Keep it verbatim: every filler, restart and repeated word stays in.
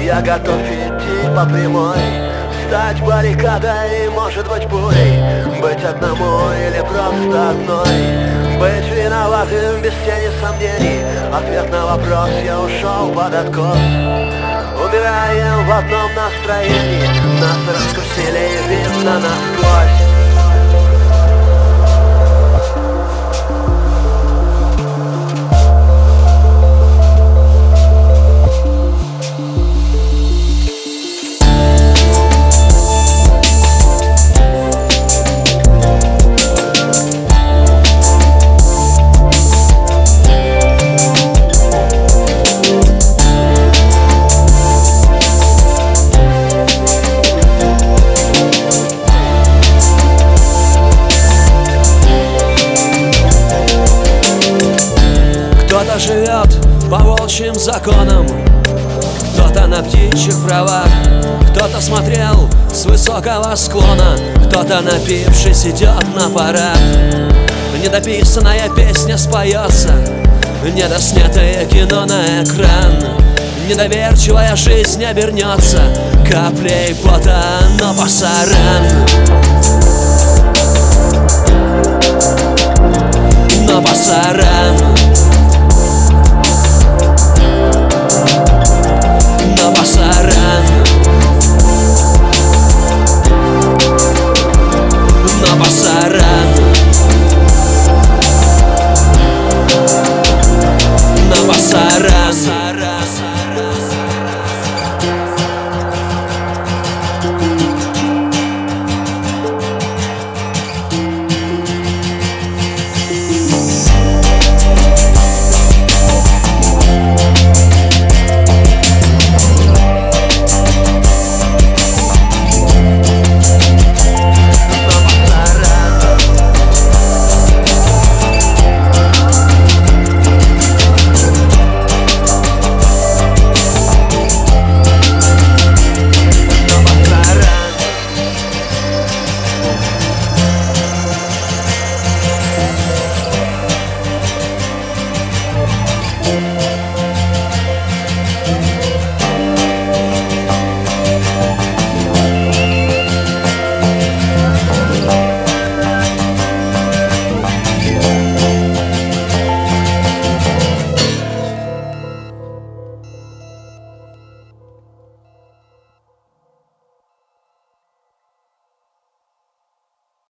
Я готов идти по прямой, стать баррикадой, может быть пулей, быть одному или просто одной, быть виноватым без тени сомнений. Ответ на вопрос: я ушел под откос. Умираем в одном настроении, нас раскусили и видно насквозь. Кто-то живет по волчьим законам, кто-то на птичьих правах, кто-то смотрел с высокого склона, кто-то, напившись, идет на парад. Недописанная песня споется, недоснятое кино на экран. Недоверчивая жизнь обернется каплей пота, но пасаран. Но пасаран.